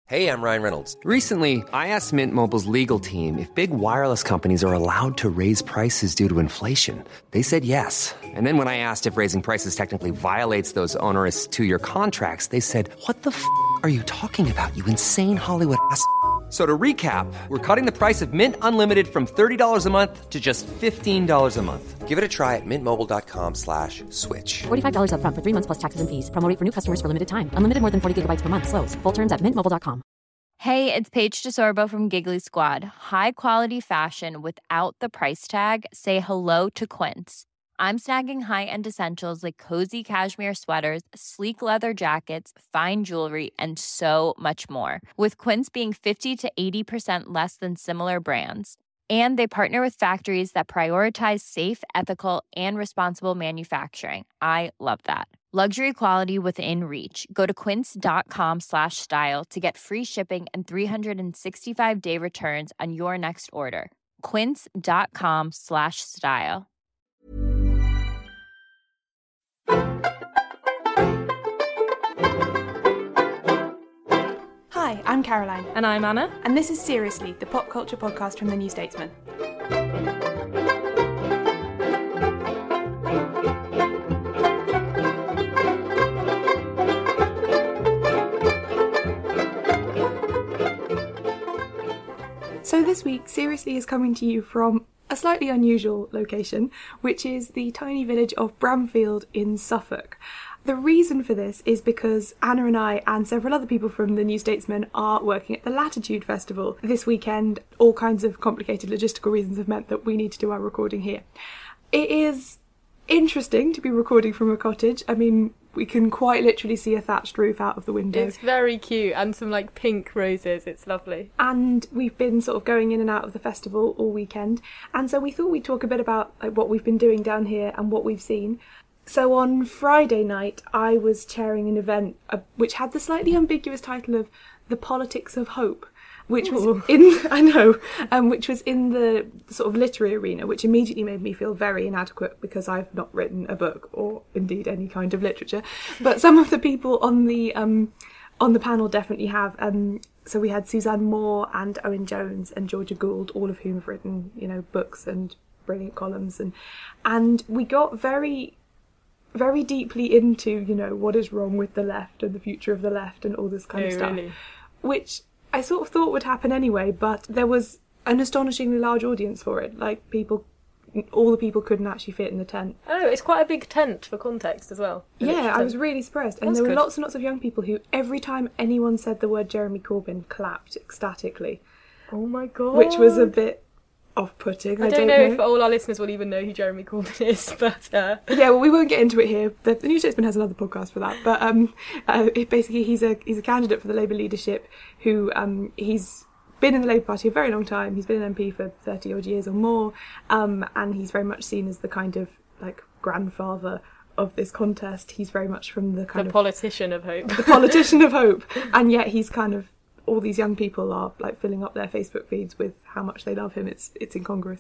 Hey, I'm Ryan Reynolds. Recently, I asked Mint Mobile's legal team if big wireless companies are allowed to raise prices due to inflation. They said yes. And then when I asked if raising prices technically violates those onerous two-year contracts, they said, "What the f*** are you talking about, you insane Hollywood ass?" So to recap, we're cutting the price of Mint Unlimited from $30 a month to just $15 a month. Give it a try at mintmobile.com/switch. $45 up front for 3 months plus taxes and fees. Promo rate for new customers for limited time. Unlimited more than 40 gigabytes per month. Slows full terms at mintmobile.com. Hey, it's Paige DeSorbo from Giggly Squad. High quality fashion without the price tag. Say hello to Quince. I'm snagging high-end essentials like cozy cashmere sweaters, sleek leather jackets, fine jewelry, and so much more. With Quince being 50 to 80% less than similar brands. And they partner with factories that prioritize safe, ethical, and responsible manufacturing. I love that. Luxury quality within reach. Go to quince.com/style to get free shipping and 365-day returns on your next order. Quince.com/style. Hi, I'm Caroline. And I'm Anna. And this is Seriously, the pop culture podcast from The New Statesman. So this week, Seriously is coming to you from a slightly unusual location, which is the tiny village of Bramfield in Suffolk. The reason for this is because Anna and I and several other people from The New Statesman are working at the Latitude Festival this weekend. All kinds of complicated logistical reasons have meant that we need to do our recording here. It is interesting to be recording from a cottage. I mean, we can quite literally see a thatched roof out of the window. It's very cute, and some like pink roses. It's lovely. And we've been sort of going in and out of the festival all weekend, and so we thought we'd talk a bit about like what we've been doing down here and what we've seen. So on Friday night, I was chairing an event which had the slightly ambiguous title of The Politics of Hope, which was which was in the sort of literary arena, which immediately made me feel very inadequate because I've not written a book or indeed any kind of literature. But some of the people on the panel definitely have. So we had Suzanne Moore and Owen Jones and Georgia Gould, all of whom have written, books and brilliant columns, and we got very deeply into, what is wrong with the left and the future of the left and all this kind of stuff. Really? Which I sort of thought would happen anyway, but there was an astonishingly large audience for it. Like, all the people couldn't actually fit in the tent. Oh, it's quite a big tent for context as well. Yeah, I was really surprised. And there were lots and lots of young people who, every time anyone said the word Jeremy Corbyn, clapped ecstatically. Oh my god. Which was a bit off-putting. I don't know if all our listeners will even know who Jeremy Corbyn is, but... Yeah, well, we won't get into it here. The New Statesman has another podcast for that. But basically, he's a candidate for the Labour leadership who he's been in the Labour Party a very long time. He's been an MP for 30-odd years or more, and he's very much seen as the kind of, like, grandfather of this contest. He's very much from the kind of... The politician of hope. The politician of hope. And yet he's kind of... all these young people are like filling up their Facebook feeds with how much they love him. It's incongruous.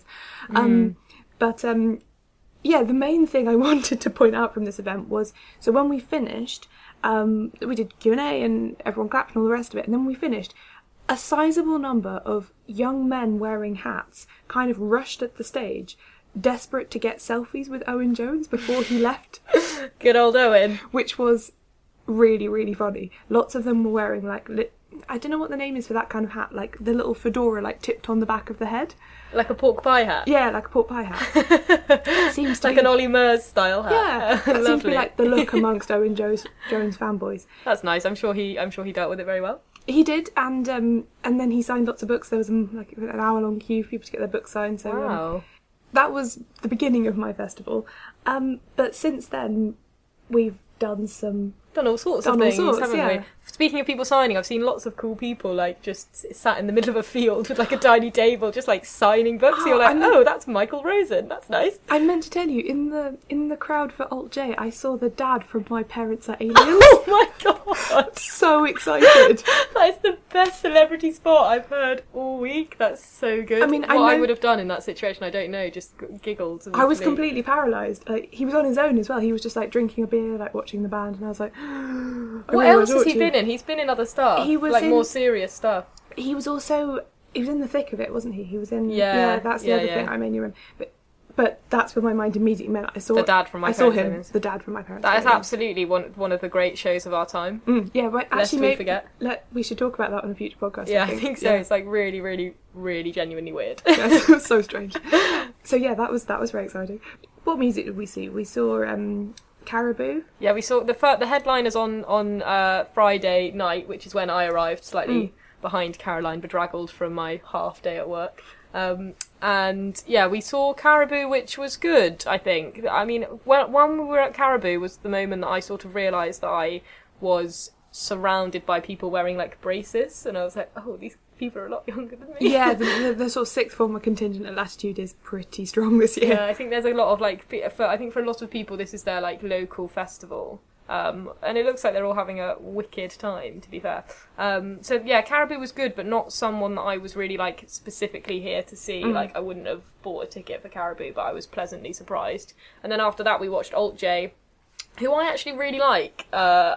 Yeah, the main thing I wanted to point out from this event was, so when we finished, we did Q&A and everyone clapped and all the rest of it, and then when we finished, a sizable number of young men wearing hats kind of rushed at the stage, desperate to get selfies with Owen Jones before he left. Good old Owen. Which was really, really funny. Lots of them were wearing like... I don't know what the name is for that kind of hat, like the little fedora like tipped on the back of the head. Like a pork pie hat? Yeah, like a pork pie hat. Seems like an Ollie Murs style hat. Yeah, that seems to be like the look amongst Owen Jones fanboys. That's nice. I'm sure he dealt with it very well. He did, and then he signed lots of books. There was like an hour-long queue for people to get their books signed. So wow. That was the beginning of my festival. But since then, we've done all sorts of things, haven't yeah. we? Speaking of people signing, I've seen lots of cool people like just sat in the middle of a field with like a tiny table, just like signing books. You're like, that's Michael Rosen. That's nice. I meant to tell you, in the crowd for Alt J, I saw the dad from My Parents Are Aliens. Oh my god! So excited. That is the best celebrity spot I've heard all week. That's so good. I mean, what I I know- would have done in that situation, I don't know. Just giggled. I was completely paralysed. Like, he was on his own as well. He was just like drinking a beer, like watching the band, and I was like, What else has he been in? He's been in other stuff. He was like in- more serious stuff. He was in the thick of it, wasn't he? He was in. Yeah, that's the yeah, other yeah. thing I mainly remember. But that's where my mind immediately went. I saw The Dad from My I saw Parents' him. Homes. The Dad from My Parents' That is Homes. absolutely one of the great shows of our time. Yeah, but Lest actually, we forget. we should talk about that on a future podcast. Yeah, I think so. Yeah. It's like really, really, really genuinely weird. Yes, it was so strange. So yeah, that was very exciting. What music did we see? We saw Caribou. Yeah, we saw the headliners on Friday night, which is when I arrived, slightly behind Caroline, bedraggled from my half day at work. And yeah, we saw Caribou, which was good, I think. I mean, when we were at Caribou was the moment that I sort of realised that I was surrounded by people wearing like braces, and I was like, oh, these people are a lot younger than me. Yeah, the sort of sixth former contingent at Latitude is pretty strong this year. Yeah, I think there's a lot of like, I think for a lot of people this is their like local festival. And it looks like they're all having a wicked time, to be fair. So yeah, Caribou was good, but not someone that I was really like specifically here to see. Like, I wouldn't have bought a ticket for Caribou, but I was pleasantly surprised. And then after that we watched Alt J, who I actually really like.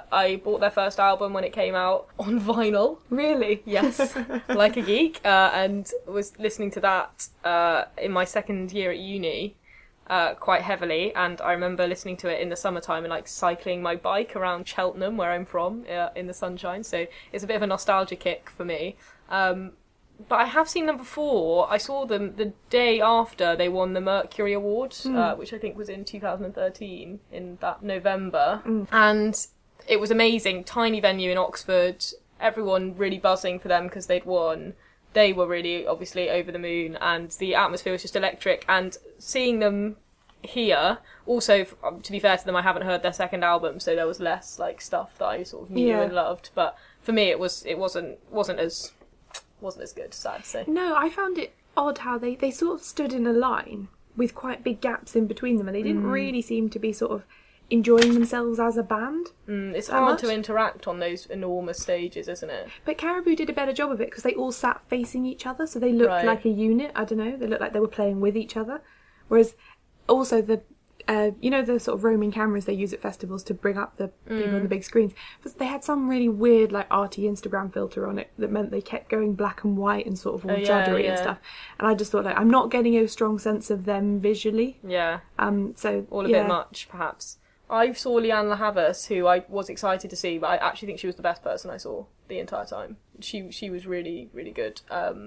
I bought their first album when it came out on vinyl. Really? Yes, like a geek, and was listening to that in my second year at uni. Quite heavily, and I remember listening to it in the summertime and like cycling my bike around Cheltenham, where I'm from, in the sunshine, so it's a bit of a nostalgia kick for me. But I have seen them before. I saw them the day after they won the Mercury Awards, which I think was in 2013, in that November, and it was amazing. Tiny venue in Oxford, everyone really buzzing for them because they'd won. They were really, obviously, over the moon, and the atmosphere was just electric. And seeing them here, also, to be fair to them, I haven't heard their second album, so there was less like stuff that I sort of knew and loved. But for me, it wasn't as good. Sad to say. No, I found it odd how they sort of stood in a line with quite big gaps in between them, and they didn't really seem to be sort of enjoying themselves as a band. It's hard to interact on those enormous stages, isn't it? But Caribou did a better job of it because they all sat facing each other, so they looked like a unit. I don't know, they looked like they were playing with each other. Whereas also the the sort of roaming cameras they use at festivals to bring up the people on the big screens, but they had some really weird like arty Instagram filter on it that meant they kept going black and white and sort of all juddery and stuff. And I just thought, like, I'm not getting a strong sense of them visually. Yeah. So all a bit much, perhaps. I saw Leanne La Havas, who I was excited to see, but I actually think she was the best person I saw the entire time. She was really, really good.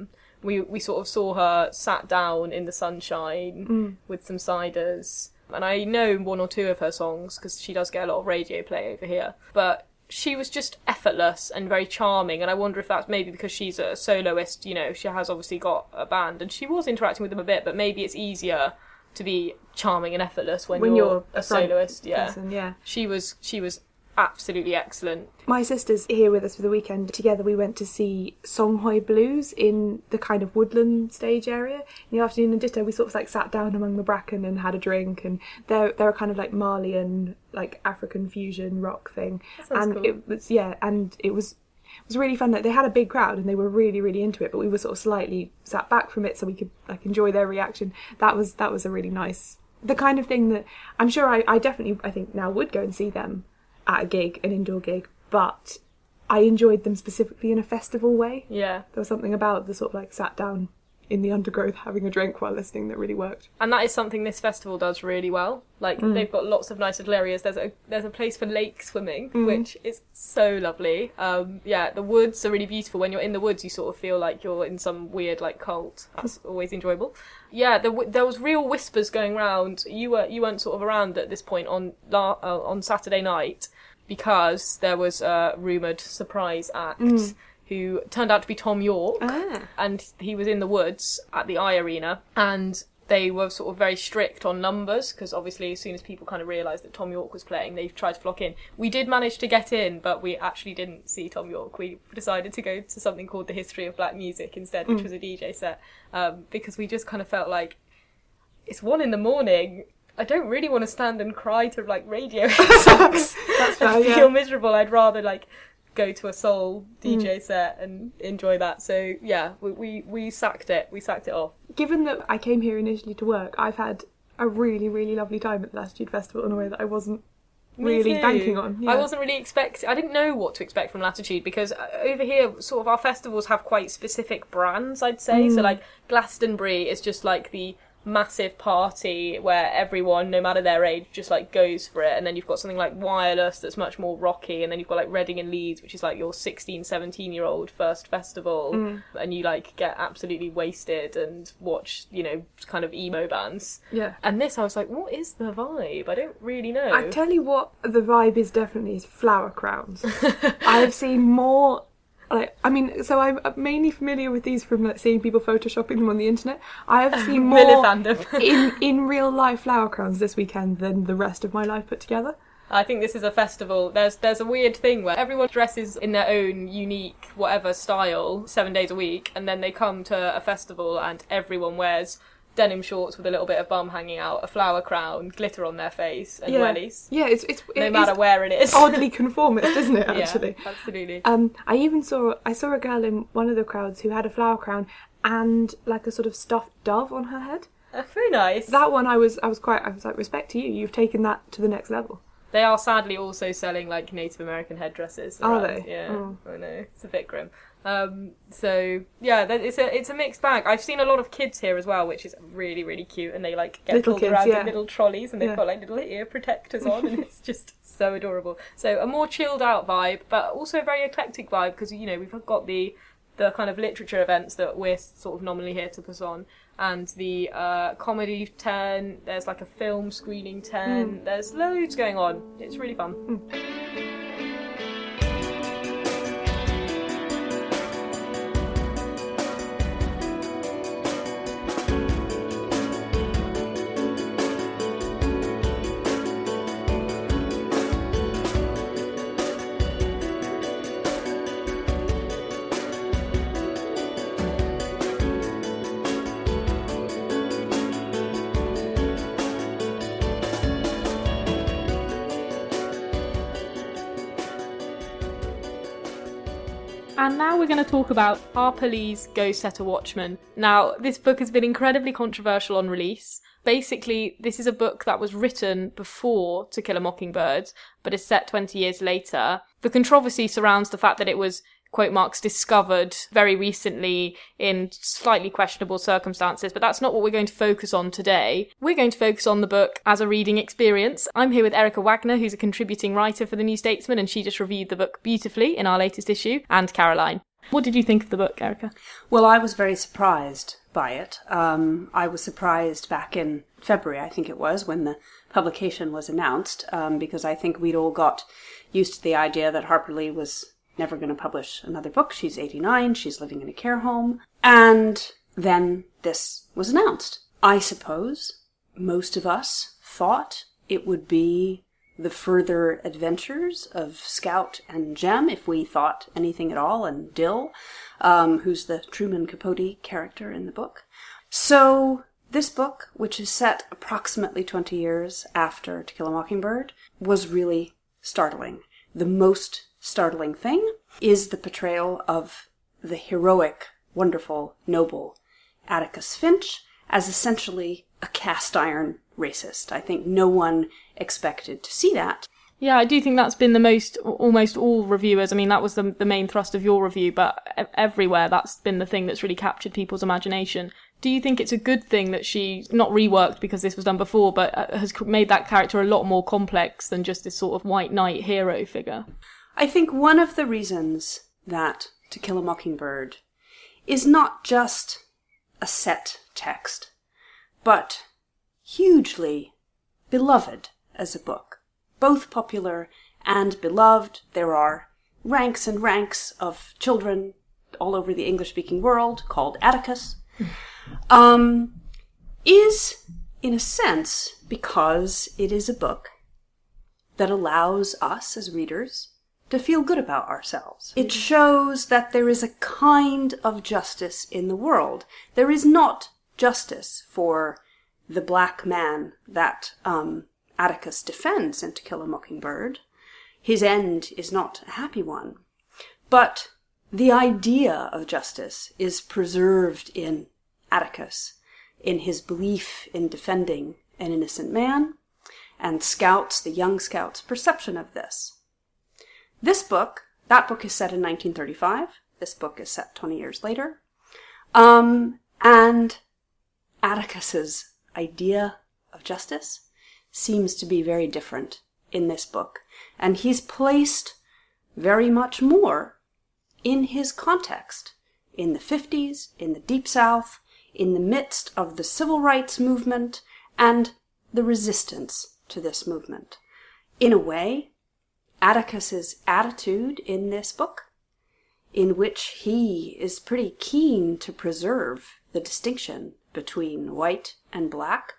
We sort of saw her sat down in the sunshine with some ciders. And I know one or two of her songs, because she does get a lot of radio play over here. But she was just effortless and very charming, and I wonder if that's maybe because she's a soloist, she has obviously got a band, and she was interacting with them a bit, but maybe it's easier to be charming and effortless when you're a soloist. Person. She was absolutely excellent. My sister's here with us for the weekend. Together we went to see Songhoy Blues in the kind of woodland stage area in the afternoon, and ditto, we sort of like sat down among the bracken and had a drink, and they're a kind of like Malian, like African fusion rock thing. And cool. It was really fun. They had a big crowd and they were really, really into it, but we were sort of slightly sat back from it so we could like enjoy their reaction. That was a really nice, the kind of thing that I'm sure I think now would go and see them at a gig, an indoor gig, but I enjoyed them specifically in a festival way. Yeah. There was something about the sort of like sat down in the undergrowth having a drink while listening that really worked. And that is something this festival does really well. Like, they've got lots of nice little areas. There's a place for lake swimming, which is so lovely. The woods are really beautiful. When you're in the woods, you sort of feel like you're in some weird, like, cult. That's always enjoyable. Yeah, there was real whispers going around. You weren't sort of around at this point on Saturday night, because there was a rumoured surprise act who turned out to be Tom York, and he was in the woods at the I Arena, and they were sort of very strict on numbers, because obviously as soon as people kind of realised that Tom York was playing, they tried to flock in. We did manage to get in, but we actually didn't see Tom York. We decided to go to something called The History of Black Music instead, which was a DJ set, because we just kind of felt like, it's 1 a.m, I don't really want to stand and cry to like radio songs. That's fair, and feel miserable. I'd rather like go to a soul DJ set and enjoy that. So yeah, we sacked it. We sacked it off. Given that I came here initially to work, I've had a really, really lovely time at the Latitude Festival in a way that I wasn't really banking on. Yeah. I wasn't really I didn't know what to expect from Latitude, because over here, sort of, our festivals have quite specific brands, I'd say. So like Glastonbury is just like the massive party where everyone, no matter their age, just like goes for it. And then you've got something like Wireless that's much more rocky, and then you've got like Reading and Leeds, which is like your 16-17-year-old first festival, and you like get absolutely wasted and watch, you know, kind of emo bands. Yeah. And this, I was like, what is the vibe? I don't really know. I tell you what, the vibe is definitely flower crowns. I have seen more. Like, I mean, so I'm mainly familiar with these from like seeing people photoshopping them on the internet. I have seen more in real life flower crowns this weekend than the rest of my life put together. I think this is a festival. There's a weird thing where everyone dresses in their own unique whatever style 7 days a week, and then they come to a festival and everyone wears denim shorts with a little bit of bum hanging out, a flower crown, glitter on their face, and wellies. Yeah, no matter where it is. Oddly conformist, isn't it, actually? Yeah, absolutely. I saw a girl in one of the crowds who had a flower crown and like a sort of stuffed dove on her head. Very nice. That one I was like, respect to you. You've taken that to the next level. They are sadly also selling like Native American headdresses around. Are they? Yeah. Oh. I know. It's a bit grim. So yeah, it's a mixed bag. I've seen a lot of kids here as well, which is really, really cute, and they like get little pulled kids, around yeah. in little trolleys, and they've got like little ear protectors on, and it's just so adorable. So a more chilled out vibe, but also a very eclectic vibe, because, you know, we've got the kind of literature events that we're sort of nominally here to put on, and the comedy 10, there's like a film screening 10, there's loads going on. It's really fun. And now we're going to talk about Harper Lee's Go Set a Watchman. Now, this book has been incredibly controversial on release. Basically, this is a book that was written before To Kill a Mockingbird, but is set 20 years later. The controversy surrounds the fact that it was, quote marks, discovered very recently in slightly questionable circumstances, but that's not what we're going to focus on today. We're going to focus on the book as a reading experience. I'm here with Erica Wagner, who's a contributing writer for The New Statesman, and she just reviewed the book beautifully in our latest issue, and Caroline. What did you think of the book, Erica? Well, I was very surprised by it. I was surprised back in February, I think it was, when the publication was announced, because I think we'd all got used to the idea that Harper Lee was never going to publish another book. She's 89, she's living in a care home. And then this was announced. I suppose most of us thought it would be the further adventures of Scout and Jem, if we thought anything at all, and Dill, who's the Truman Capote character in the book. So this book, which is set approximately 20 years after To Kill a Mockingbird, was really startling. The most startling thing is the portrayal of the heroic, wonderful, noble Atticus Finch as essentially a cast-iron racist. I think no one expected to see that. Yeah, I do think that's been the most, almost all reviewers, I mean, that was the main thrust of your review, but everywhere that's been the thing that's really captured people's imagination. Do you think it's a good thing that she, not reworked because this was done before, but has made that character a lot more complex than just this sort of white knight hero figure? I think one of the reasons that To Kill a Mockingbird is not just a set text, but hugely beloved as a book. Both popular and beloved. There are ranks and ranks of children all over the English-speaking world called Atticus. Is, in a sense, because it is a book that allows us as readers to feel good about ourselves. It shows that there is a kind of justice in the world. There is not justice for the black man that Atticus defends in To Kill a Mockingbird. His end is not a happy one. But the idea of justice is preserved in Atticus, in his belief in defending an innocent man, and Scout's, the young Scout's, perception of this. That book is set in 1935. This book is set 20 years later. And Atticus's idea of justice seems to be very different in this book. And he's placed very much more in his context, in the 50s, in the Deep South, in the midst of the civil rights movement and the resistance to this movement. In a way, Atticus's attitude in this book, in which he is pretty keen to preserve the distinction between white and black,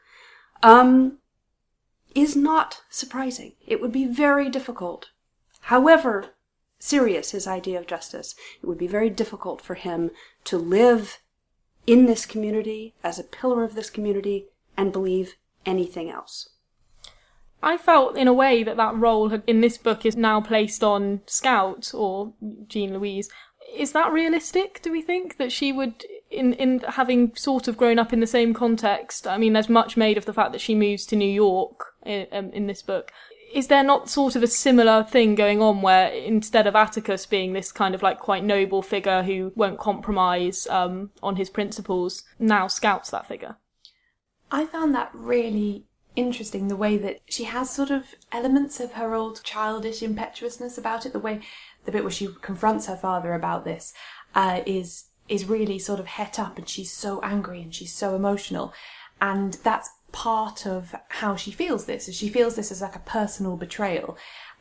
is not surprising. It would be very difficult. However serious his idea of justice, it would be very difficult for him to live in this community, as a pillar of this community, and believe anything else. I felt, in a way, that role in this book is now placed on Scout, or Jean Louise. Is that realistic, do we think? That she would, in having sort of grown up in the same context, I mean, there's much made of the fact that she moves to New York in this book. Is there not sort of a similar thing going on where instead of Atticus being this kind of like quite noble figure who won't compromise on his principles, now Scout's that figure? I found that really interesting, the way that she has sort of elements of her old childish impetuousness about it. The bit where she confronts her father about this is really sort of het up, and she's so angry and she's so emotional. And that's part of how she feels this. She feels this as like a personal betrayal,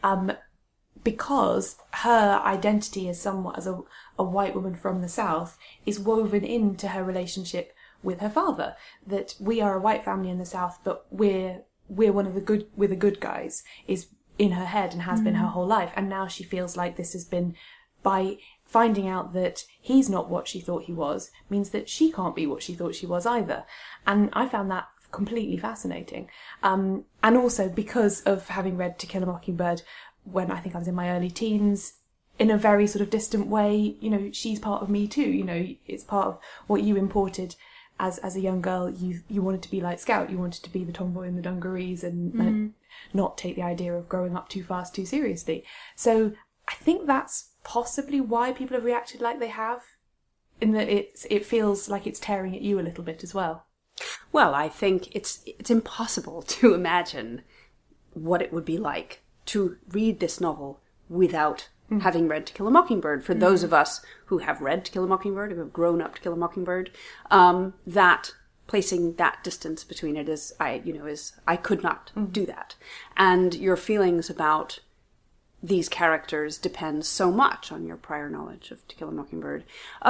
because her identity as a white woman from the South is woven into her relationship with her father. That we are a white family in the South, but we're the good guys is in her head and has been her whole life. And now she feels like this has been, by finding out that he's not what she thought he was, means that she can't be what she thought she was either. And I found that completely fascinating. And also because of having read To Kill a Mockingbird when I think I was in my early teens, in a very sort of distant way, she's part of me too. It's part of what you imported as a young girl. You wanted to be like Scout. You wanted to be the tomboy in the dungarees and not take the idea of growing up too fast, too seriously. So I think that's possibly why people have reacted like they have, in that it feels like it's tearing at you a little bit as well. Well, I think it's impossible to imagine what it would be like to read this novel without having read To Kill a Mockingbird. For those of us who have read To Kill a Mockingbird, who have grown up To Kill a Mockingbird, that placing that distance between it is I could not do that. And your feelings about these characters depend so much on your prior knowledge of To Kill a Mockingbird.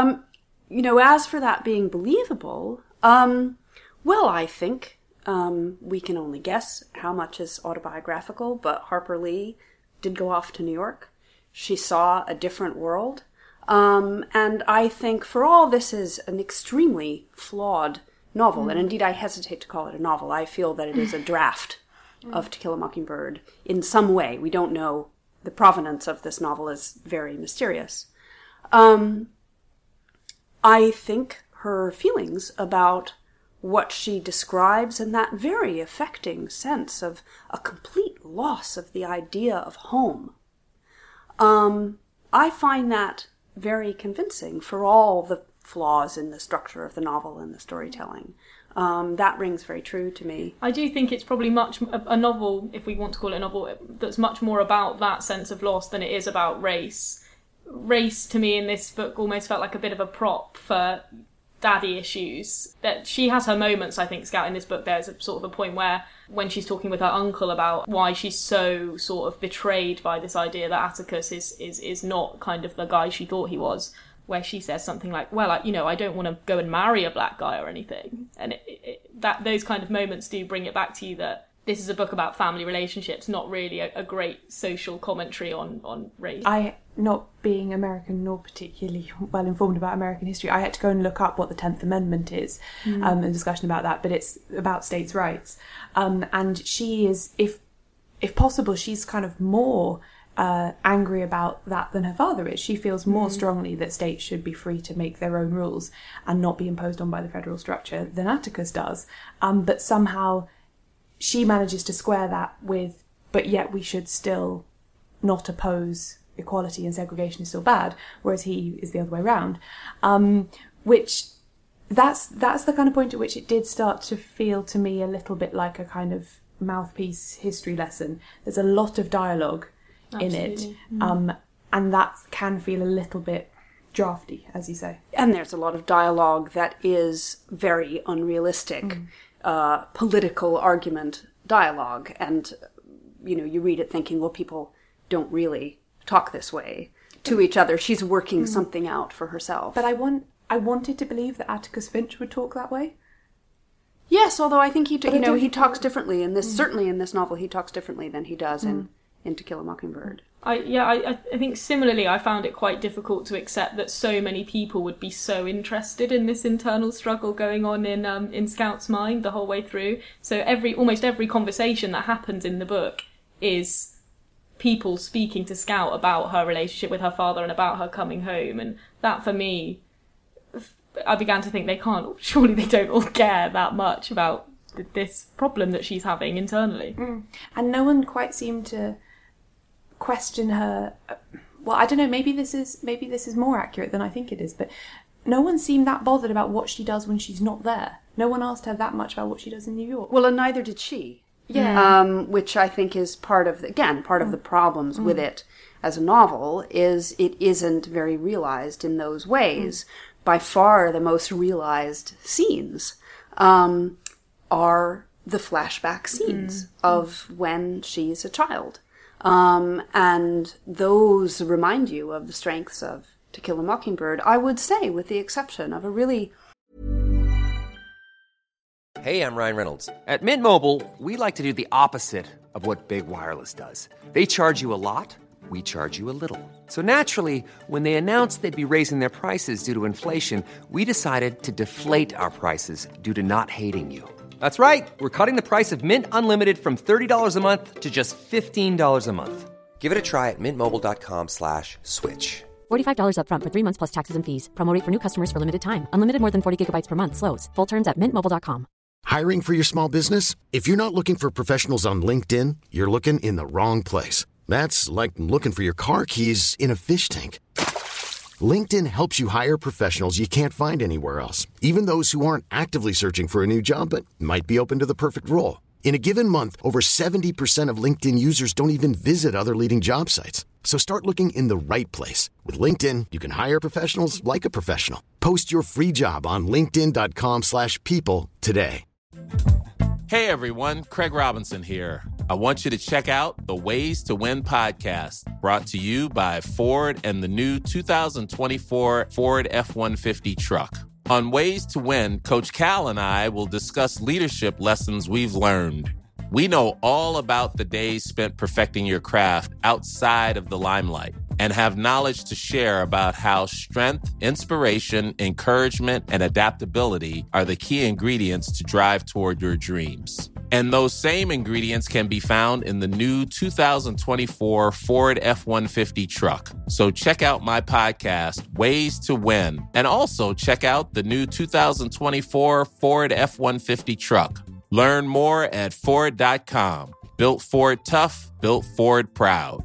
As for that being believable, well, I think we can only guess how much is autobiographical, but Harper Lee did go off to New York. She saw a different world. And I think for all this is an extremely flawed novel, and indeed I hesitate to call it a novel. I feel that it is a draft of To Kill a Mockingbird in some way. We don't know. The provenance of this novel is very mysterious. I think her feelings about what she describes in that very affecting sense of a complete loss of the idea of home, I find that very convincing for all the flaws in the structure of the novel and the storytelling. That rings very true to me. I do think it's probably a novel, if we want to call it a novel, that's much more about that sense of loss than it is about race. Race, to me, in this book almost felt like a bit of a prop for daddy issues. That she has her moments, I think, Scout, in this book. There's a sort of a point where, when she's talking with her uncle about why she's so sort of betrayed by this idea that Atticus is not kind of the guy she thought he was, where she says something like, well, I don't want to go and marry a black guy or anything. And those kind of moments do bring it back to you that this is a book about family relationships, not really a great social commentary on race. Not being American nor particularly well informed about American history, I had to go and look up what the 10th Amendment is, and discussion about that, but it's about states' rights. And she is, if possible, she's kind of more angry about that than her father is. She feels more strongly that states should be free to make their own rules and not be imposed on by the federal structure than Atticus does. But somehow she manages to square that with, but yet we should still not oppose equality and segregation is still bad, whereas he is the other way around. Which that's the kind of point at which it did start to feel to me a little bit like a kind of mouthpiece history lesson. There's a lot of dialogue in it, and that can feel a little bit drafty, as you say. And there's a lot of dialogue that is very unrealistic, political argument dialogue. And, you read it thinking, well, people don't really talk this way to each other. She's working something out for herself. But I wanted to believe that Atticus Finch would talk that way. Yes, although I think he talks differently in this. Certainly in this novel, he talks differently than he does in To Kill a Mockingbird. I think similarly I found it quite difficult to accept that so many people would be so interested in this internal struggle going on in Scout's mind the whole way through. So almost every conversation that happens in the book is people speaking to Scout about her relationship with her father and about her coming home, and that for me, I began to think surely they don't all care that much about this problem that she's having internally. And no one quite seemed to question her. Well, I don't know, maybe this is more accurate than I think it is, but no one seemed that bothered about what she does when she's not there. No one asked her that much about what she does in New York. Well, and neither did she. Yeah. Which I think is part of the problems with it as a novel, is it isn't very realized in those ways. By far the most realized scenes are the flashback scenes of when she's a child. And those remind you of the strengths of To Kill a Mockingbird, I would say, with the exception of a really... Hey, I'm Ryan Reynolds. At Mint Mobile, we like to do the opposite of what Big Wireless does. They charge you a lot, we charge you a little. So naturally, when they announced they'd be raising their prices due to inflation, we decided to deflate our prices due to not hating you. That's right. We're cutting the price of Mint Unlimited from $30 a month to just $15 a month. Give it a try at mintmobile.com/switch. $45 up front for 3 months plus taxes and fees. Promo rate for new customers for limited time. Unlimited more than 40 gigabytes per month. Slows full terms at mintmobile.com. Hiring for your small business? If you're not looking for professionals on LinkedIn, you're looking in the wrong place. That's like looking for your car keys in a fish tank. LinkedIn helps you hire professionals you can't find anywhere else, even those who aren't actively searching for a new job but might be open to the perfect role. In a given month, over 70% of LinkedIn users don't even visit other leading job sites. So start looking in the right place. With LinkedIn, you can hire professionals like a professional. Post your free job on linkedin.com/people today. Hey everyone, Craig Robinson here. I want you to check out the Ways to Win podcast, brought to you by Ford and the new 2024 Ford F-150 truck. On Ways to Win, Coach Cal and I will discuss leadership lessons we've learned. We know all about the days spent perfecting your craft outside of the limelight and have knowledge to share about how strength, inspiration, encouragement, and adaptability are the key ingredients to drive toward your dreams. And those same ingredients can be found in the new 2024 Ford F-150 truck. So check out my podcast, Ways to Win, and also check out the new 2024 Ford F-150 truck. Learn more at Ford.com. Built Ford tough, built Ford proud.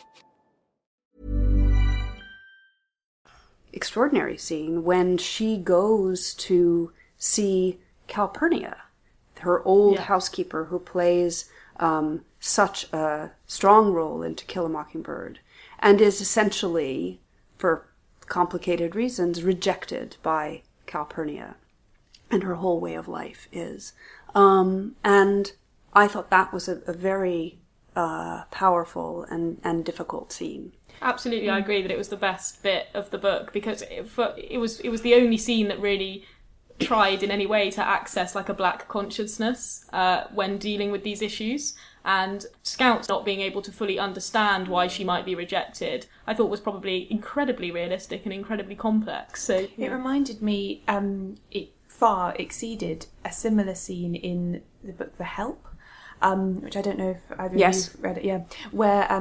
Extraordinary scene when she goes to see Calpurnia, her old housekeeper who plays such a strong role in To Kill a Mockingbird, and is essentially, for complicated reasons, rejected by Calpurnia. And her whole way of life is. And I thought that was a very powerful and difficult scene. Absolutely, I agree that it was the best bit of the book, because it was the only scene that really tried in any way to access like a black consciousness when dealing with these issues. And Scout not being able to fully understand why she might be rejected, I thought was probably incredibly realistic and incredibly complex. So it reminded me, it far exceeded a similar scene in the book The Help, which I don't know if either of you read it, where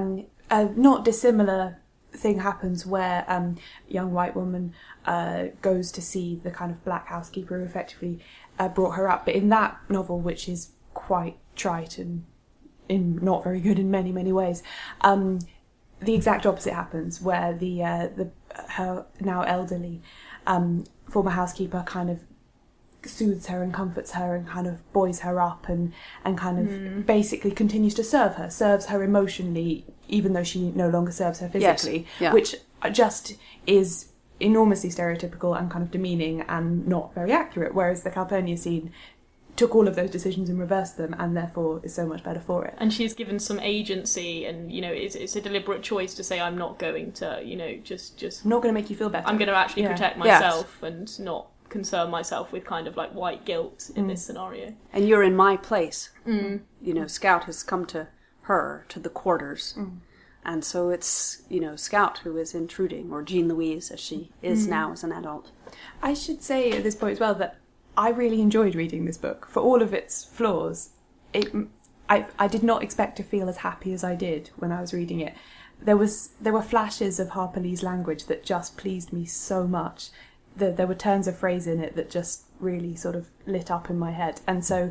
a not dissimilar thing happens where a young white woman goes to see the kind of black housekeeper who effectively brought her up. But in that novel, which is quite trite and not very good in many, many ways, the exact opposite happens, where her now elderly former housekeeper kind of soothes her and comforts her and kind of buoys her up and kind of basically continues to serves her emotionally, even though she no longer serves her physically, which just is enormously stereotypical and kind of demeaning and not very accurate, whereas the Calpurnia scene took all of those decisions and reversed them, and therefore is so much better for it. And she's given some agency, and it's a deliberate choice to say, I'm not going to, just I'm not going to make you feel better. I'm going to actually protect myself and not concern myself with kind of like white guilt in this scenario. And you're in my place. Scout has come to the quarters. And so it's, Scout who is intruding, or Jean Louise as she is now as an adult. I should say at this point as well that I really enjoyed reading this book. For all of its flaws, I did not expect to feel as happy as I did when I was reading it. There were flashes of Harper Lee's language that just pleased me so much. There were turns of phrase in it that just really sort of lit up in my head. And so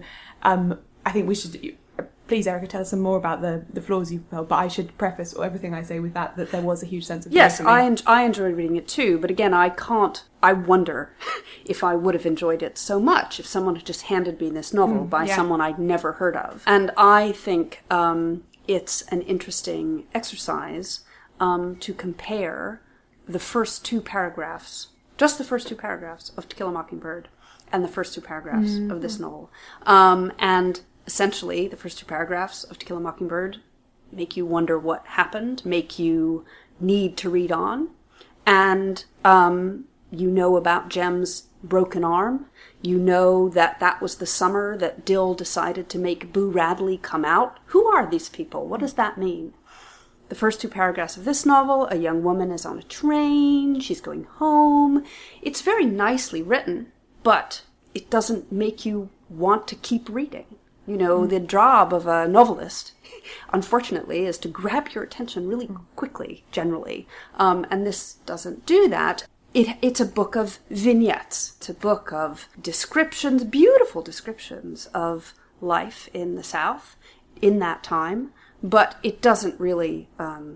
I think we should... Please, Erica, tell us some more about the flaws you felt, but I should preface everything I say with that there was a huge sense of... Yes, I enjoyed reading it too, but again, I wonder if I would have enjoyed it so much if someone had just handed me this novel by someone I'd never heard of. And I think it's an interesting exercise to compare the first two paragraphs, just the first two paragraphs of To Kill a Mockingbird and the first two paragraphs of this novel. And essentially, the first two paragraphs of To Kill a Mockingbird make you wonder what happened, make you need to read on. And you know about Jem's broken arm. You know that was the summer that Dill decided to make Boo Radley come out. Who are these people? What does that mean? The first two paragraphs of this novel, a young woman is on a train, she's going home. It's very nicely written, but it doesn't make you want to keep reading. The job of a novelist, unfortunately, is to grab your attention really quickly, generally. And this doesn't do that. It's a book of vignettes. It's a book of descriptions, beautiful descriptions of life in the South in that time, but it doesn't really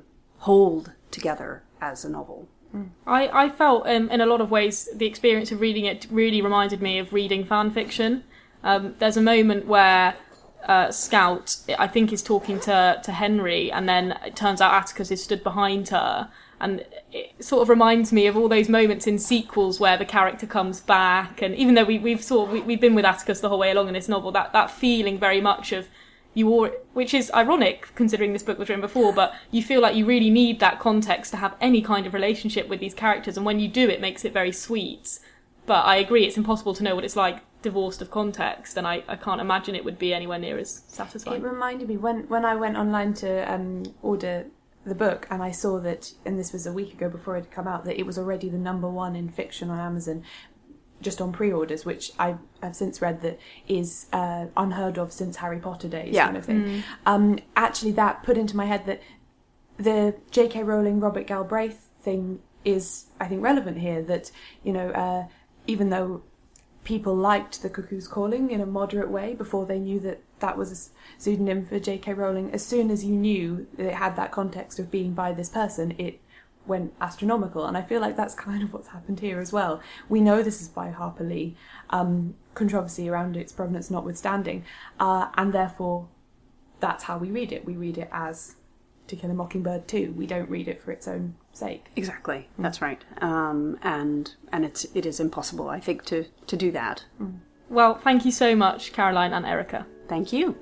hold together as a novel. I felt, in a lot of ways, the experience of reading it really reminded me of reading fan fiction. There's a moment where Scout, I think, is talking to Henry, and then it turns out Atticus is stood behind her, and it sort of reminds me of all those moments in sequels where the character comes back, and even though we've been with Atticus the whole way along in this novel, that feeling very much of which is ironic considering this book was written before, but you feel like you really need that context to have any kind of relationship with these characters, and when you do, it makes it very sweet. But I agree, it's impossible to know what it's like divorced of context, and I can't imagine it would be anywhere near as satisfying. It reminded me when I went online to order the book, and I saw that, and this was a week ago before it had come out, that it was already the #1 in fiction on Amazon, just on pre-orders, which I've since read that is unheard of since Harry Potter days, kind of thing. Actually, that put into my head that the J.K. Rowling, Robert Galbraith thing is, I think, relevant here, that, even though people liked The Cuckoo's Calling in a moderate way before they knew that was a pseudonym for J.K. Rowling, as soon as you knew that it had that context of being by this person, it went astronomical. And I feel like that's kind of what's happened here as well. We know this is by Harper Lee, controversy around its provenance notwithstanding, and therefore that's how we read it. We read it as To Kill a Mockingbird 2. We don't read it for its own sake. Exactly, that's right. And it is impossible, I think, to do that. Well, thank you so much, Caroline and Erica. Thank you.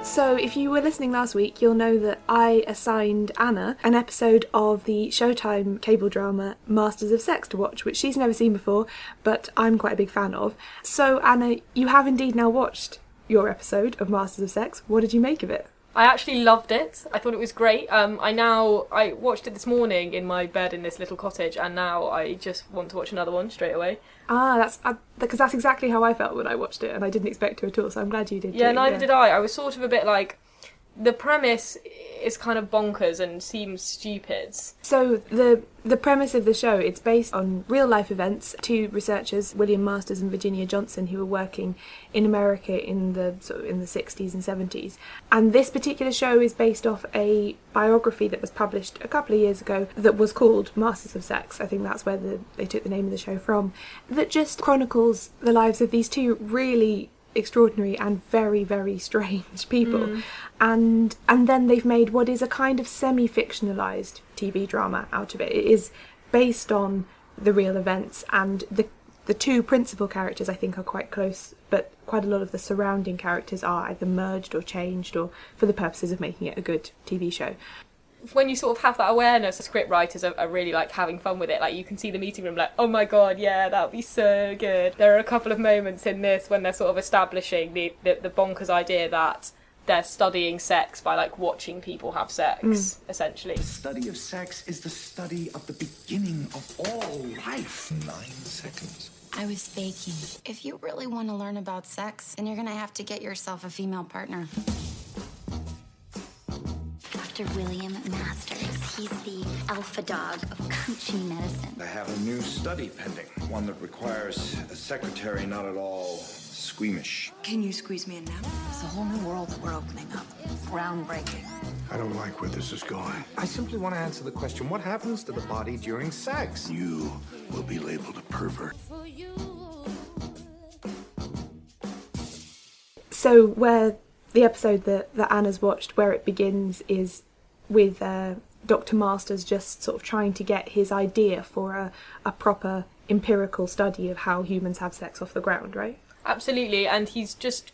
So if you were listening last week, you'll know that I assigned Anna an episode of the Showtime cable drama Masters of Sex to watch, which she's never seen before, but I'm quite a big fan of. So Anna, you have indeed now watched your episode of Masters of Sex. What did you make of it? I actually loved it. I thought it was great. I watched it this morning in my bed in this little cottage, and now I just want to watch another one straight away. Because that's exactly how I felt when I watched it, and I didn't expect to at all, so I'm glad you did too. Yeah, neither did I. I was sort of a bit like, the premise is kind of bonkers and seems stupid. So the premise of the show, it's based on real life events. Two researchers, William Masters and Virginia Johnson, who were working in America in the 60s and 70s. And this particular show is based off a biography that was published a couple of years ago that was called Masters of Sex. I think that's where they took the name of the show from. That just chronicles the lives of these two really extraordinary and very, very strange people. And then they've made what is a kind of semi-fictionalised TV drama out of it. It is based on the real events, and the two principal characters I think are quite close, but quite a lot of the surrounding characters are either merged or changed, or for the purposes of making it a good TV show. When you sort of have that awareness, the script writers are really like having fun with it. Like, you can see the meeting room like, oh my god, yeah, that would be so good. There are a couple of moments in this when they're sort of establishing the bonkers idea that they're studying sex by like watching people have sex, essentially. The study of sex is the study of the beginning of all life. 9 seconds. I was baking. If you really want to learn about sex, then you're gonna have to get yourself a female partner. Dr. William Masters. He's the alpha dog of coochie medicine. I have a new study pending. One that requires a secretary not at all squeamish. Can you squeeze me in now? It's a whole new world that we're opening up. Groundbreaking. I don't like where this is going. I simply want to answer the question, what happens to the body during sex? You will be labeled a pervert. So where the episode that Anna's watched, where it begins, is with Dr. Masters just sort of trying to get his idea for a proper empirical study of how humans have sex off the ground, right? Absolutely, and he's just...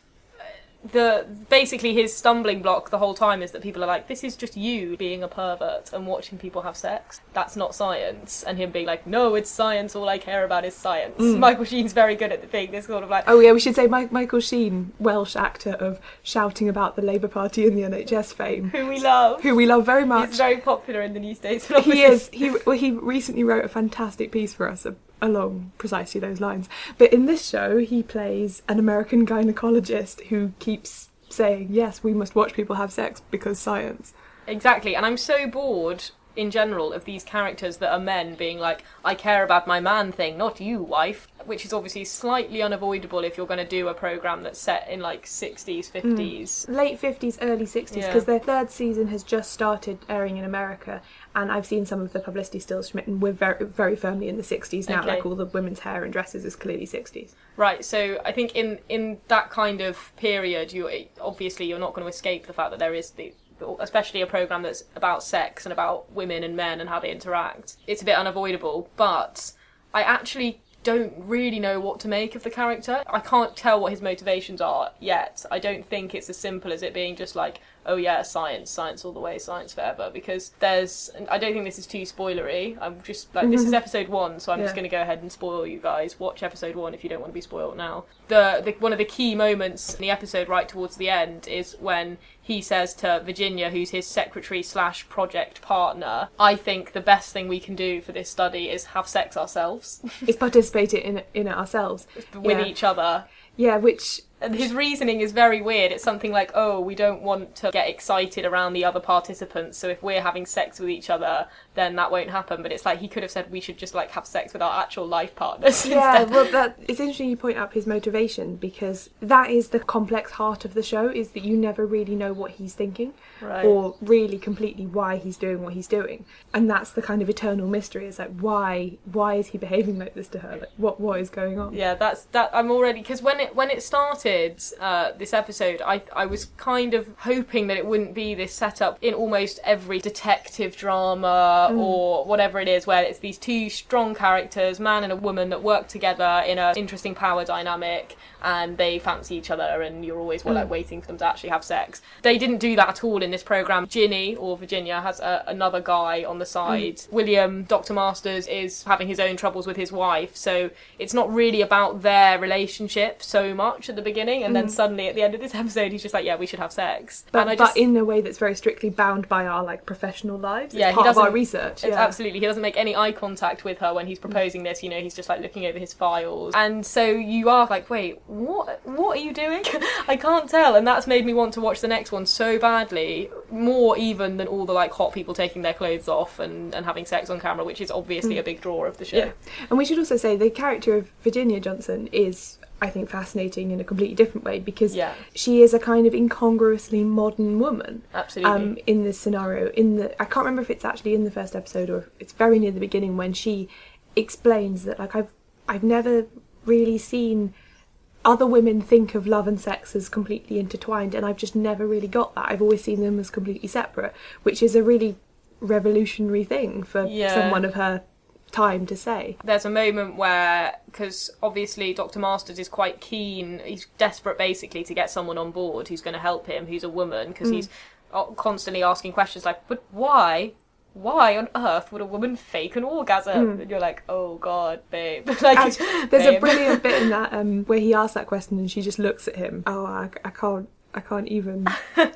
basically his stumbling block the whole time is that people are like, this is just you being a pervert and watching people have sex. That's not science. And him being like, no, it's science, all I care about is science. Michael Sheen's very good at being this sort of like... Oh yeah, we should say Michael Sheen, Welsh actor of shouting about the Labour Party and the NHS fame. Who we love. Who we love very much. He's very popular in the New States. He is. He recently wrote a fantastic piece for us along precisely those lines. But in this show, he plays an American gynecologist who keeps saying, yes, we must watch people have sex because science. Exactly, and I'm so bored in general of these characters that are men being like, I care about my man thing, not you, wife, which is obviously slightly unavoidable if you're going to do a programme that's set in like 60s, 50s. Late 50s, early 60s, because their third season has just started airing in America, and I've seen some of the publicity stills from it, and we're very, very firmly in the 60s now, like all the women's hair and dresses is clearly 60s. Right, so I think in that kind of period, you're not going to escape the fact that there is especially a programme that's about sex and about women and men and how they interact. It's a bit unavoidable, but I actually don't really know what to make of the character. I can't tell what his motivations are yet. I don't think it's as simple as it being just like, oh yeah, science all the way, science forever, because I don't think this is too spoilery. I'm just like, this is episode 1, so I'm just going to go ahead and spoil you guys. Watch episode 1 if you don't want to be spoiled now. One of the key moments in the episode right towards the end is when he says to Virginia, who's his secretary/project partner, I think the best thing we can do for this study is have sex ourselves. Is participate in it ourselves. With each other. Yeah, which... And his reasoning is very weird. It's something like, oh, we don't want to get excited around the other participants, so if we're having sex with each other, then that won't happen. But it's like, he could have said we should just like have sex with our actual life partners instead. Well, it's interesting you point out his motivation, because that is the complex heart of the show, is that you never really know what he's thinking, or really completely why he's doing what he's doing. And that's the kind of eternal mystery, is like, why is he behaving like this to her? Like, what is going on? Yeah, that I'm already... Because when it started, started this episode, I was kind of hoping that it wouldn't be this setup in almost every detective drama or whatever it is, where it's these two strong characters, man and a woman, that work together in an interesting power dynamic, and they fancy each other, and you're always waiting for them to actually have sex. They didn't do that at all in this programme. Ginny, or Virginia, has another guy on the side. William, Dr. Masters, is having his own troubles with his wife, so it's not really about their relationship so much at the beginning, and then suddenly at the end of this episode he's just like, yeah, we should have sex. But in a way that's very strictly bound by our like professional lives. It's part of our research. Absolutely. He doesn't make any eye contact with her when he's proposing this, you know, he's just like looking over his files. And so you are like, wait, what are you doing? I can't tell. And that's made me want to watch the next one so badly, more even than all the like hot people taking their clothes off and having sex on camera, which is obviously a big draw of the show. Yeah. And we should also say the character of Virginia Johnson is, I think, fascinating in a completely different way, because she is a kind of incongruously modern woman. Absolutely. In this scenario, I can't remember if it's actually in the first episode or if it's very near the beginning, when she explains that like I've never really seen other women think of love and sex as completely intertwined, and I've just never really got that. I've always seen them as completely separate, which is a really revolutionary thing for someone of her time to say. There's a moment where, because obviously Dr. Masters is quite keen, he's desperate basically to get someone on board who's going to help him, who's a woman, because he's constantly asking questions like, but why on earth would a woman fake an orgasm? And you're like, oh god, babe. Like, there's a brilliant bit in that where he asks that question and she just looks at him. Oh, I can't even.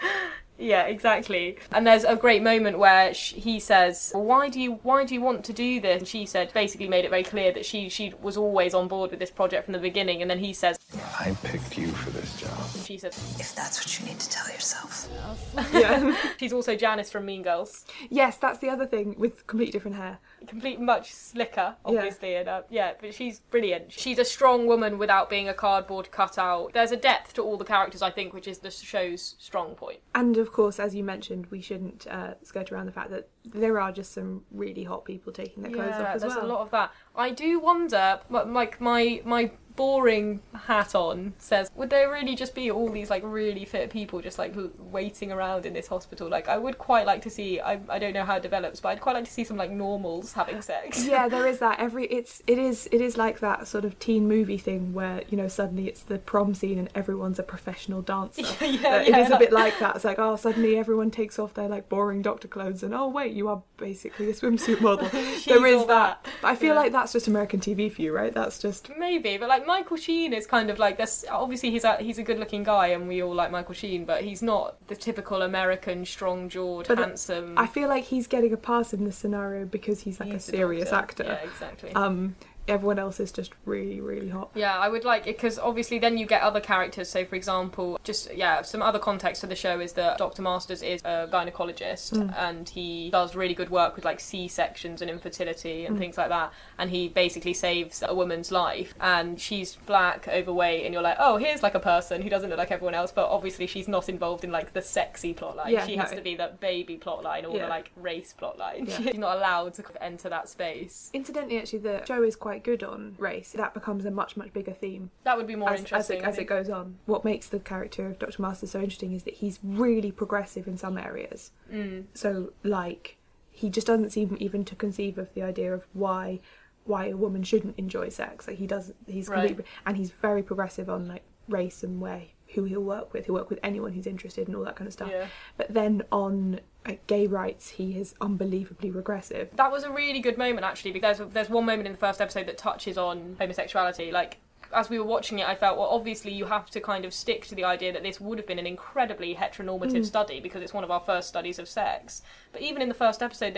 Yeah, exactly. And there's a great moment where he says, well, why do you want to do this? And she said, basically made it very clear that she was always on board with this project from the beginning. And then he says, I picked you for this job. And she said, if that's what you need to tell yourself. Yeah. She's also Janice from Mean Girls. Yes, that's the other thing, with completely different hair. Much slicker, obviously, and but she's brilliant. She's a strong woman without being a cardboard cutout. There's a depth to all the characters, I think, which is the show's strong point. And of course, as you mentioned, we shouldn't skirt around the fact that there are just some really hot people taking their clothes off as well. There's a lot of that. I do wonder, like my boring hat on says, would there really just be all these like really fit people just like waiting around in this hospital? Like, I would quite like to see, I don't know how it develops, but I'd quite like to see some like normals having sex. Yeah, there is that. It is like that sort of teen movie thing where, you know, suddenly it's the prom scene and everyone's a professional dancer. It is a bit like that. It's like, oh, suddenly everyone takes off their like boring doctor clothes and, oh wait, you are basically a swimsuit model. There is that. But I feel like that's just American TV for you, right? That's just... Maybe, but like Michael Sheen is kind of like this. Obviously he's a good looking guy and we all like Michael Sheen, but he's not the typical American strong-jawed, handsome. I feel like he's getting a pass in this scenario because he's like a serious actor. Yeah, exactly. Everyone else is just really, really hot. Yeah, I would like it, because obviously then you get other characters. So, for example, some other context to the show is that Dr. Masters is a gynecologist and he does really good work with like C-sections and infertility and things like that. And he basically saves a woman's life. And she's black, overweight, and you're like, oh, here's like a person who doesn't look like everyone else. But obviously she's not involved in like the sexy plotline. Yeah, she has to be the baby plotline or the like race plotline. Yeah. She's not allowed to enter that space. Incidentally, actually, the show is quite good on race. That becomes a much, much bigger theme. That would be more interesting as it goes on. What makes the character of Dr. Masters so interesting is that he's really progressive in some areas. So, like, he just doesn't seem even to conceive of the idea of why a woman shouldn't enjoy sex. Like, he's completely, and he's very progressive on like race and who he'll work with. He'll work with anyone who's interested and all that kind of stuff. Yeah. But then on gay rights, he is unbelievably regressive. That was a really good moment, actually, because there's one moment in the first episode that touches on homosexuality. Like, as we were watching it, I felt, well, obviously you have to kind of stick to the idea that this would have been an incredibly heteronormative study because it's one of our first studies of sex. But even in the first episode,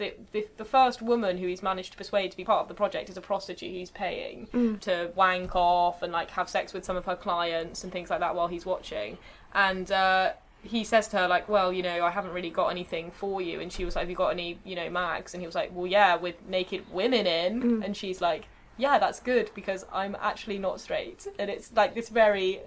the first woman who he's managed to persuade to be part of the project is a prostitute who's paying to wank off and like have sex with some of her clients and things like that while he's watching. And he says to her, like, well, you know, I haven't really got anything for you. And she was like, have you got any, you know, mags? And he was like, well, yeah, with naked women in. And she's like, yeah, that's good because I'm actually not straight. And it's like this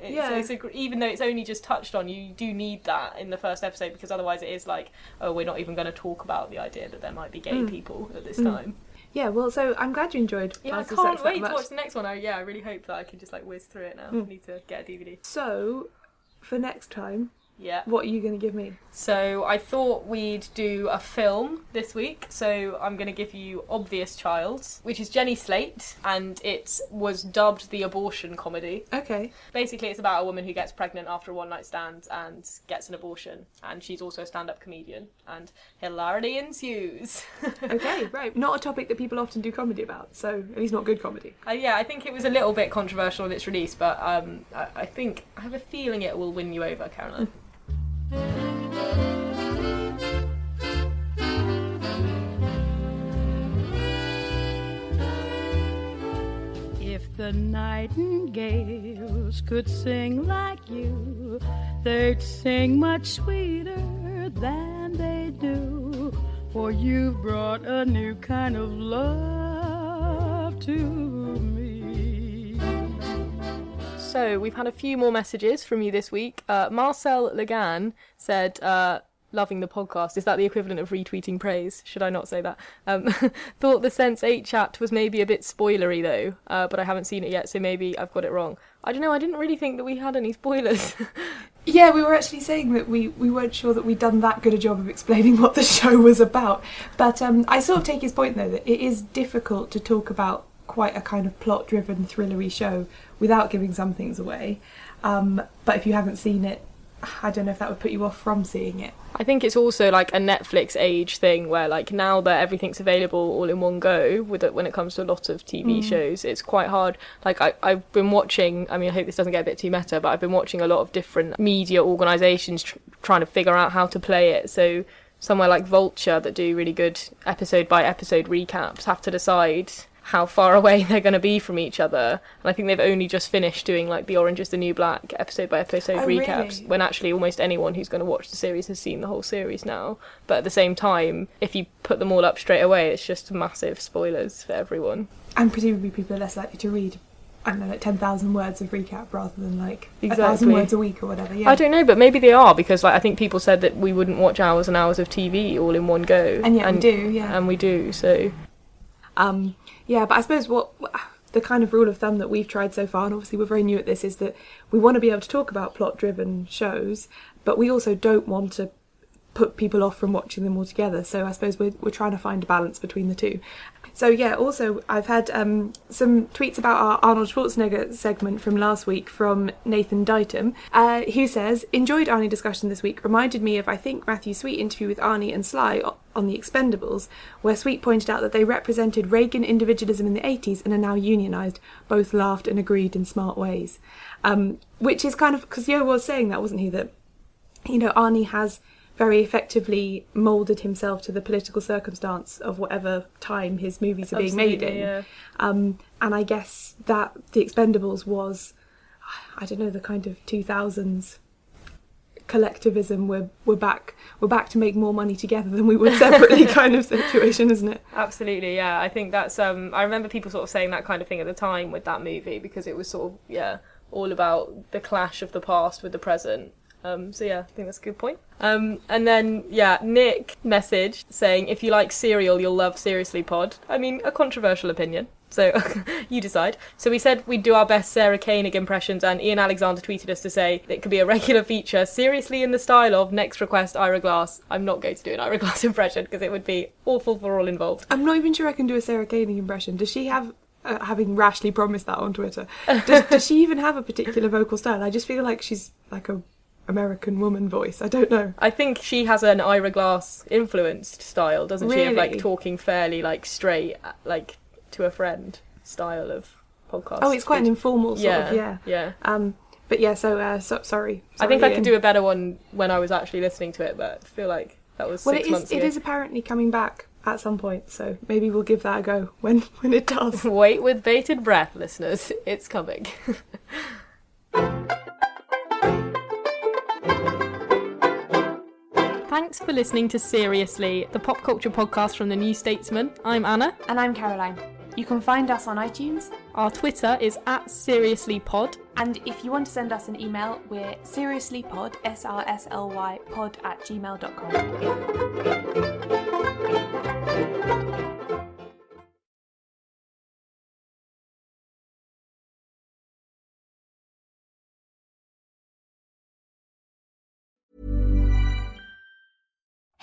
even though it's only just touched on, you do need that in the first episode because otherwise it is like, oh, we're not even going to talk about the idea that there might be gay people at this time. Yeah, well, so I'm glad you enjoyed Yeah, I Rise of can't Sex that wait to much. watch the next one. I really hope that I can just whiz through it now. I need to get a DVD. So, for next time, Yeah. what are you going to give me? So I thought we'd do a film this week. So I'm going to give you Obvious Child, which is Jenny Slate, and it was dubbed the abortion comedy. Okay. Basically, it's about a woman who gets pregnant after a one-night stand and gets an abortion, and she's also a stand-up comedian, and hilarity ensues. Okay, right. Not a topic that people often do comedy about, so at least not good comedy. Yeah, I think it was a little bit controversial in its release, but I have a feeling it will win you over, Caroline. If the nightingales could sing like you, they'd sing much sweeter than they do, for you've brought a new kind of love to me. So, we've had a few more messages from you this week. Marcel Legan said, loving the podcast. Is that the equivalent of retweeting praise? Should I not say that? Thought the Sense8 chat was maybe a bit spoilery, though, but I haven't seen it yet, so maybe I've got it wrong. I don't know, I didn't really think that we had any spoilers. Yeah, we were actually saying that we weren't sure that we'd done that good a job of explaining what the show was about. But I sort of take his point, though, that it is difficult to talk about quite a kind of plot-driven, thrillery show without giving some things away. But if you haven't seen it, I don't know if that would put you off from seeing it. I think it's also like a Netflix age thing where like now that everything's available all in one go with it, when it comes to a lot of TV shows, it's quite hard. Like I've been watching, I mean, I hope this doesn't get a bit too meta, but I've been watching a lot of different media organisations trying to figure out how to play it. So somewhere like Vulture that do really good episode by episode recaps have to decide how far away they're going to be from each other, and I think they've only just finished doing like the Orange is the New Black episode by episode recaps, really? when actually almost anyone who's going to watch the series has seen the whole series now. But at the same time, if you put them all up straight away, it's just massive spoilers for everyone. And presumably people are less likely to read, I don't know, like 10,000 words of recap rather than like Exactly. 1,000 words a week or whatever. Yeah. I don't know, but maybe they are, because like I think people said that we wouldn't watch hours and hours of TV all in one go, And yet we do, yeah. And we do. So yeah, but I suppose what the kind of rule of thumb that we've tried so far, and obviously we're very new at this, is that we want to be able to talk about plot-driven shows, but we also don't want to put people off from watching them altogether. So I suppose we're trying to find a balance between the two. So yeah, also I've had some tweets about our Arnold Schwarzenegger segment from last week from Nathan Dighton, who says, enjoyed Arnie discussion this week, reminded me of, I think, Matthew Sweet interview with Arnie and Sly on The Expendables, where Sweet pointed out that they represented Reagan individualism in the 80s and are now unionised. Both laughed and agreed in smart ways. Which is kind of, because Yo was saying that, wasn't he, that, you know, Arnie has very effectively moulded himself to the political circumstance of whatever time his movies are being made in. Yeah. And I guess that The Expendables was, I don't know, the kind of 2000s collectivism. We're back to make more money together than we would separately kind of situation, isn't it? Absolutely, yeah. I think that's I remember people sort of saying that kind of thing at the time with that movie, because it was sort of, yeah, all about the clash of the past with the present. So yeah, I think that's a good point. And then, yeah, Nick messaged saying, if you like Serial, you'll love Seriously Pod. I mean, a controversial opinion, so you decide. So we said we'd do our best Sarah Koenig impressions, and Ian Alexander tweeted us to say it could be a regular feature, seriously in the style of next request Ira Glass. I'm not going to do an Ira Glass impression, because it would be awful for all involved. I'm not even sure I can do a Sarah Koenig impression. Does she have... having rashly promised that on Twitter, does she even have a particular vocal style? I just feel like she's like a American woman voice. I don't know. I think she has an Ira Glass influenced style, doesn't she? Of like talking fairly like straight, like to a friend style of podcast. Oh, it's quite an informal sort of, yeah. Yeah. But yeah, so sorry. I think I could do a better one when I was actually listening to it, but I feel like that was 6 months ago. It is apparently coming back at some point, so maybe we'll give that a go when it does. Wait with bated breath, listeners. It's coming. Thanks for listening to Seriously, the pop culture podcast from the New Statesman. I'm Anna. And I'm Caroline. You can find us on iTunes. Our Twitter is @SeriouslyPod. And if you want to send us an email, we're seriouslypod, SRSLY pod @gmail.com.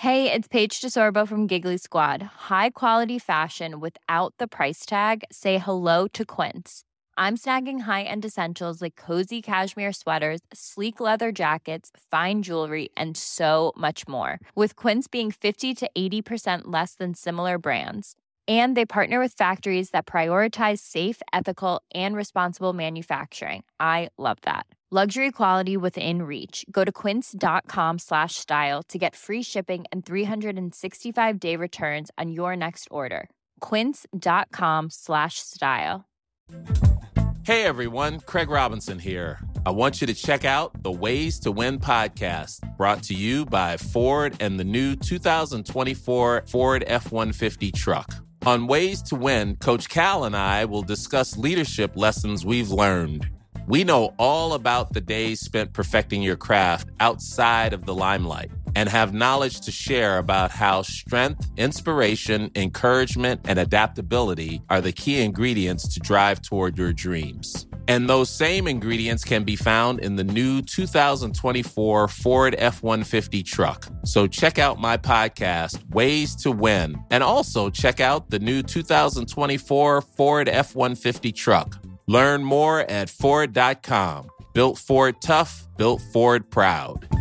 Hey, it's Paige DeSorbo from Giggly Squad. High quality fashion without the price tag. Say hello to Quince. I'm snagging high-end essentials like cozy cashmere sweaters, sleek leather jackets, fine jewelry, and so much more. With Quince being 50 to 80% less than similar brands. And they partner with factories that prioritize safe, ethical, and responsible manufacturing. I love that. Luxury quality within reach. Go to quince.com/style to get free shipping and 365-day returns on your next order. Quince.com/style. Hey everyone, Craig Robinson here. I want you to check out the Ways to Win podcast, brought to you by Ford and the new 2024 Ford F-150 truck. On Ways to Win, Coach Cal and I will discuss leadership lessons we've learned. We know all about the days spent perfecting your craft outside of the limelight and have knowledge to share about how strength, inspiration, encouragement, and adaptability are the key ingredients to drive toward your dreams. And those same ingredients can be found in the new 2024 Ford F-150 truck. So check out my podcast, Ways to Win, and also check out the new 2024 Ford F-150 truck. Learn more at Ford.com. Built Ford tough, built Ford proud.